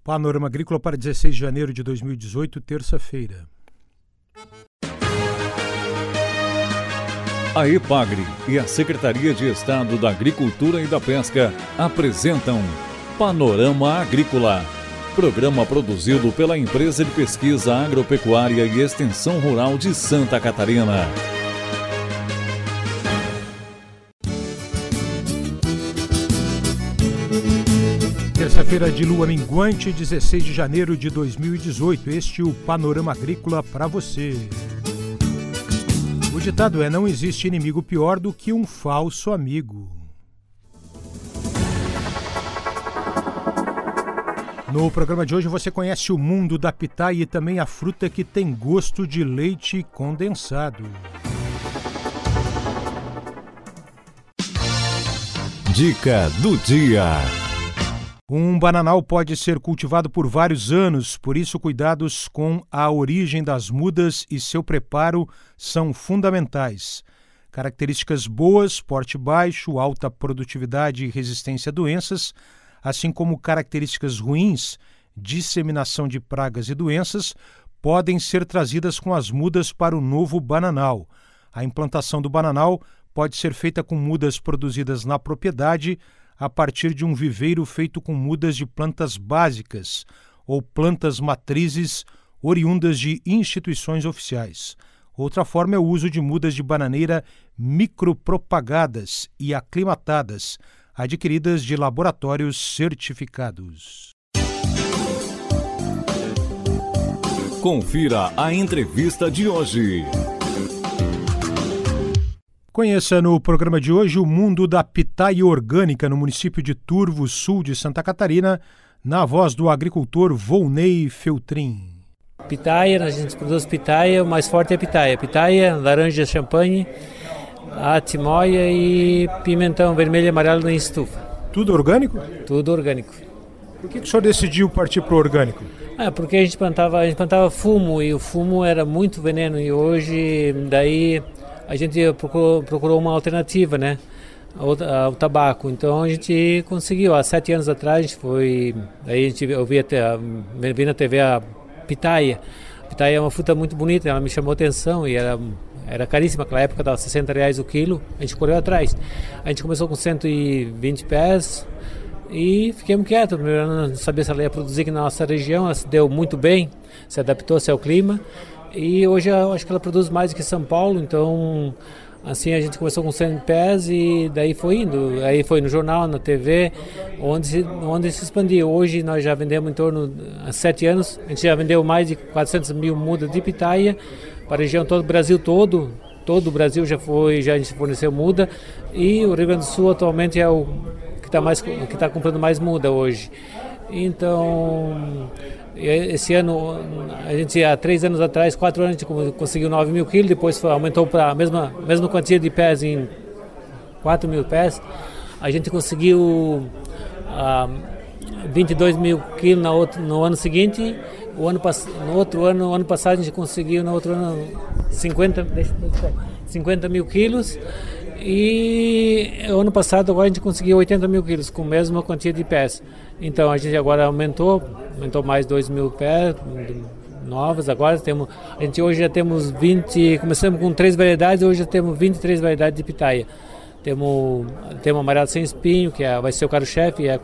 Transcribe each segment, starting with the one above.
Panorama Agrícola para 16 de janeiro de 2018, terça-feira. A EPAGRE e a Secretaria de Estado da Agricultura e da Pesca apresentam Panorama Agrícola, programa produzido pela Empresa de Pesquisa Agropecuária e Extensão Rural de Santa Catarina. Terça-feira de lua minguante, 16 de janeiro de 2018. Este é o Panorama Agrícola para você. O ditado é: não existe inimigo pior do que um falso amigo. No programa de hoje você conhece o mundo da pitaia e também a fruta que tem gosto de leite condensado. Dica do dia. Um bananal pode ser cultivado por vários anos, por isso cuidados com a origem das mudas e seu preparo são fundamentais. Características boas, porte baixo, alta produtividade e resistência a doenças, assim como características ruins, disseminação de pragas e doenças, podem ser trazidas com as mudas para o novo bananal. A implantação do bananal pode ser feita com mudas produzidas na propriedade, a partir de um viveiro feito com mudas de plantas básicas ou plantas matrizes oriundas de instituições oficiais. Outra forma é o uso de mudas de bananeira micropropagadas e aclimatadas, adquiridas de laboratórios certificados. Confira a entrevista de hoje. Conheça no programa de hoje o mundo da pitaia orgânica no município de Turvo, sul de Santa Catarina, na voz do agricultor Volney Feltrin. Pitaia, a gente produz pitaia, o mais forte é a pitaia. Pitaia, laranja champanhe, atimoia e pimentão vermelho e amarelo em estufa. Tudo orgânico? Tudo orgânico. Por que o senhor decidiu partir para o orgânico? Porque a gente plantava fumo e o fumo era muito veneno e hoje daí a gente procurou uma alternativa, né, ao tabaco. Então a gente conseguiu, há 7 anos atrás, eu vi na TV a pitaia. A pitaia é uma fruta muito bonita, ela me chamou a atenção e era caríssima, naquela época dava R$60 o quilo, a gente correu atrás. A gente começou com 120 pés e fiquemos quietos. Primeiro ano não sabia se ela ia produzir aqui na nossa região, ela se deu muito bem, se adaptou-se ao clima. E hoje eu acho que ela produz mais do que São Paulo, então assim a gente começou com 100 pés e daí foi indo. Aí foi no jornal, na TV, onde se expandiu. Hoje nós já vendemos em torno, há 7 anos, a gente já vendeu mais de 400 mil mudas de pitaia para a região toda, o Brasil todo o Brasil já a gente forneceu muda e o Rio Grande do Sul atualmente é o que está comprando mais muda hoje. Então, esse ano, a gente há 3 anos atrás, 4 anos, a gente conseguiu 9 mil quilos, depois aumentou para a mesma quantia de pés em 4 mil pés. A gente conseguiu 22 mil quilos no ano seguinte, no ano passado a gente conseguiu, no outro ano, 50 mil quilos. E ano passado agora a gente conseguiu 80 mil quilos com a mesma quantia de pés. Então a gente agora aumentou mais 2 mil pés novas. Agora hoje já temos 20, começamos com 3 variedades, hoje já temos 23 variedades de pitaia. Temos amarelo sem espinho, que vai ser o carro-chefe, e a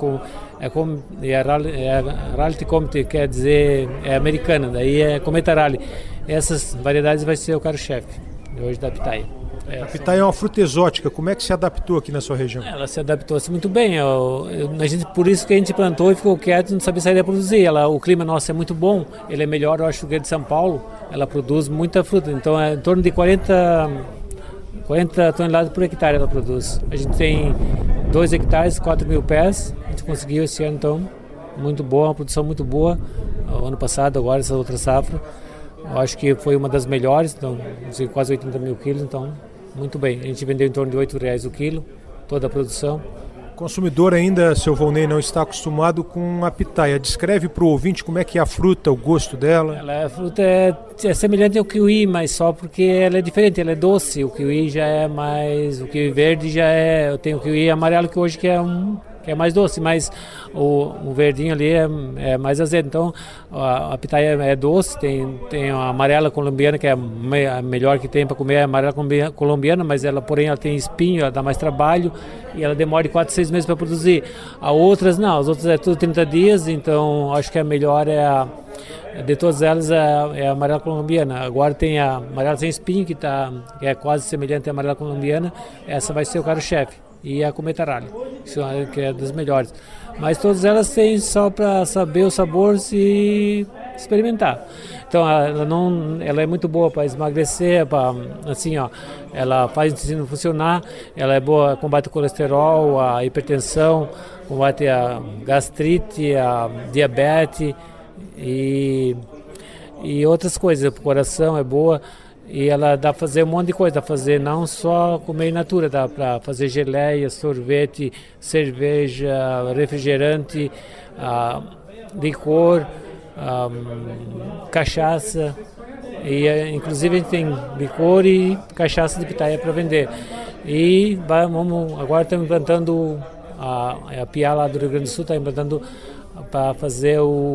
Raleigh Comet, quer dizer, é americana, daí é Cometa Raleigh. Essas variedades vai ser o carro-chefe hoje da pitaia. A pitaia é uma fruta exótica, como é que se adaptou aqui na sua região? Ela se adaptou-se muito bem, por isso que a gente plantou e ficou quieto, não sabia se ela ia produzir. O clima nosso é muito bom, ele é melhor, eu acho, que de São Paulo, ela produz muita fruta, então é em torno de 40 toneladas por hectare ela produz. A gente tem 2 hectares, 4 mil pés, a gente conseguiu esse ano, então, muito boa, uma produção muito boa. O ano passado, agora essa outra safra, eu acho que foi uma das melhores, então, quase 80 mil quilos, então, muito bem. A gente vendeu em torno de R$8 o quilo, toda a produção. O consumidor ainda, seu Volney, não está acostumado com a pitaia. Descreve para o ouvinte como é que é a fruta, o gosto dela. A fruta é semelhante ao kiwi, mas só porque ela é diferente, ela é doce. O kiwi já é mais... O kiwi verde já é... Eu tenho o kiwi amarelo que hoje que é que é mais doce, mas o verdinho ali é mais azedo. Então a pitaia é doce, tem a amarela colombiana, que é a melhor que tem para comer, é a amarela colombiana, mas porém ela tem espinho, ela dá mais trabalho e ela demora de 4 a 6 meses para produzir. As outras é tudo 30 dias, então acho que a melhor de todas elas é a amarela colombiana. Agora tem a amarela sem espinho, que é quase semelhante à amarela colombiana, essa vai ser o carro-chefe. E a Cometa Rally, que é das melhores. Mas todas elas têm só para saber o sabor e experimentar. Então ela é muito boa para emagrecer, ela faz o intestino funcionar, ela é boa, combate o colesterol, a hipertensão, combate a gastrite, a diabetes e outras coisas. O coração é boa. E ela dá para fazer um monte de coisa, dá para fazer não só comer in natura, dá para fazer geleia, sorvete, cerveja, refrigerante, licor, cachaça. E inclusive a gente tem licor e cachaça de pitaia para vender. E agora estamos implantando, a Piá lá do Rio Grande do Sul está implantando para fazer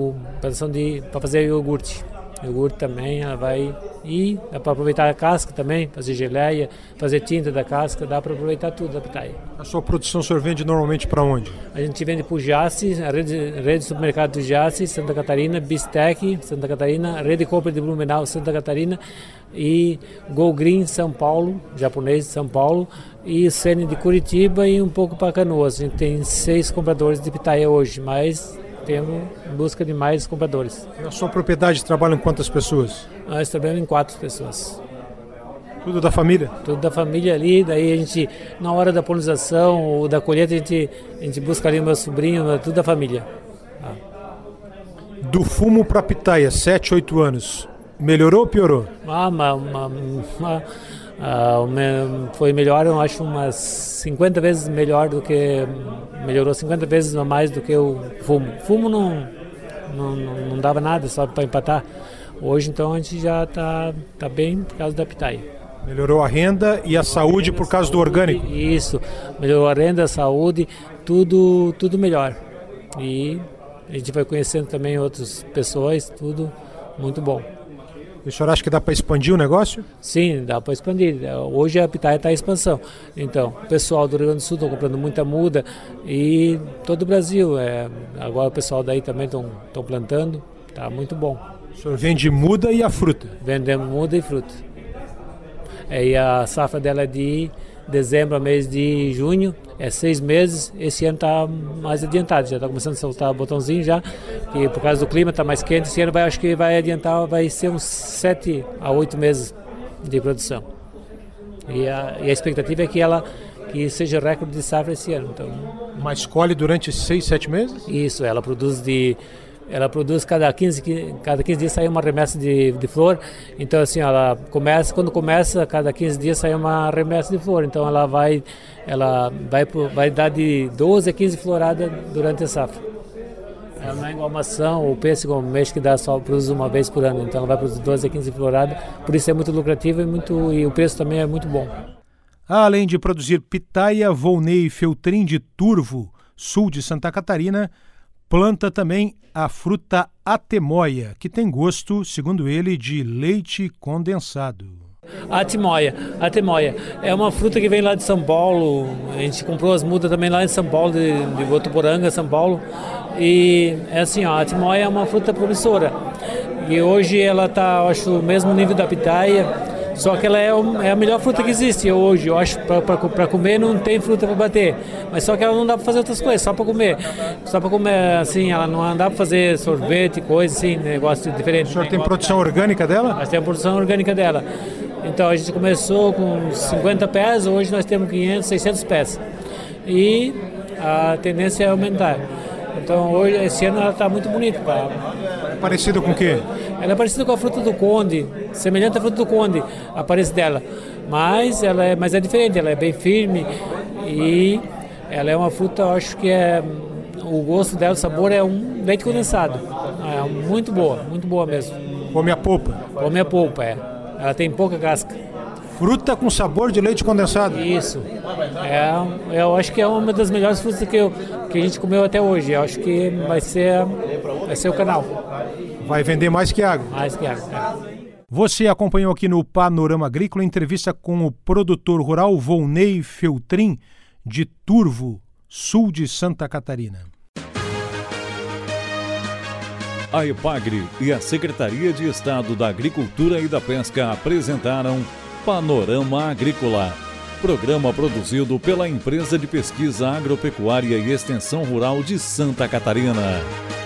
iogurte. Iogurte também, ela vai. E dá para aproveitar a casca também, fazer geleia, fazer tinta da casca, dá para aproveitar tudo da pitaia. A sua produção o senhor vende normalmente para onde? A gente vende para o Jace, a rede de supermercado do Jace, Santa Catarina, Bistec, Santa Catarina, Rede Compra de Blumenau, Santa Catarina e Go Green, São Paulo, japonês de São Paulo, e Sene de Curitiba e um pouco para Canoas. A gente tem 6 compradores de pitaia hoje, mas temos em busca de mais compradores. Na sua propriedade trabalham quantas pessoas? Nós trabalhamos em 4 pessoas. Tudo da família? Tudo da família ali, daí a gente, na hora da polinização ou da colheita, a gente busca ali o meu sobrinho, tudo da família. Do fumo para a pitaia, 7, 8 anos, melhorou ou piorou? Foi melhor, eu acho, umas 50 vezes melhor do que... Melhorou 50 vezes a mais do que o fumo. Fumo não dava nada, só para empatar. Hoje, então, a gente já tá bem por causa da pitaia. Melhorou a renda e a saúde por causa do orgânico? Isso, melhorou a renda, a saúde, tudo melhor. E a gente vai conhecendo também outras pessoas, tudo muito bom. E o senhor acha que dá para expandir o negócio? Sim, dá para expandir. Hoje a pitaia está em expansão. Então, o pessoal do Rio Grande do Sul está comprando muita muda e todo o Brasil. Agora o pessoal daí também estão plantando. Está muito bom. O senhor vende muda e a fruta? Vendemos muda e fruta. E a safra dela é de dezembro a mês de junho, é 6 meses. Esse ano está mais adiantado, já está começando a soltar botãozinho já, que por causa do clima está mais quente. Esse ano acho que vai adiantar, vai ser uns 7 a 8 meses de produção. E a expectativa é que seja recorde de safra esse ano. Então, mas colhe durante 6, 7 meses? Isso, ela produz cada 15 dias sai uma remessa de flor. Então assim, quando começa, cada 15 dias sai uma remessa de flor. Então ela vai dar de 12 a 15 floradas durante a safra. Ela não é igual a maçã ou pêssego ou mexo que produz uma vez por ano. Então ela vai produzir 12 a 15 floradas. Por isso é muito lucrativo e o preço também é muito bom. Além de produzir pitaia, Volney Feltrin de Turvo, sul de Santa Catarina, planta também a fruta atemoia, que tem gosto, segundo ele, de leite condensado. A atemoia é uma fruta que vem lá de São Paulo. A gente comprou as mudas também lá em São Paulo, de Votuporanga, São Paulo. E é assim, a atemoia é uma fruta promissora. E hoje ela está, acho, no mesmo nível da pitaia. Só que ela é a melhor fruta que existe hoje. Eu acho para comer não tem fruta para bater. Mas só que ela não dá para fazer outras coisas, só para comer. Só para comer, assim, ela não dá para fazer sorvete, coisa assim, negócio diferente. O senhor tem produção orgânica dela? Nós temos produção orgânica dela. Então a gente começou com 50 pés, hoje nós temos 500, 600 pés. E a tendência é aumentar. Então hoje, esse ano ela está muito bonita. É parecido com o quê? Ela é parecida com a fruta do conde, semelhante à fruta do conde, a aparência dela. Mas é diferente, ela é bem firme e ela é uma fruta, eu acho que o gosto dela, o sabor é um leite condensado. É muito boa mesmo. Come a polpa? Come a polpa, é. Ela tem pouca casca. Fruta com sabor de leite condensado. Isso. Eu acho que é uma das melhores frutas que a gente comeu até hoje. Eu acho que vai ser o canal. Vai vender mais que água. Mais que água. Você acompanhou aqui no Panorama Agrícola a entrevista com o produtor rural Volney Feltrin, de Turvo, sul de Santa Catarina. A EPAGRE e a Secretaria de Estado da Agricultura e da Pesca apresentaram Panorama Agrícola, programa produzido pela Empresa de Pesquisa Agropecuária e Extensão Rural de Santa Catarina.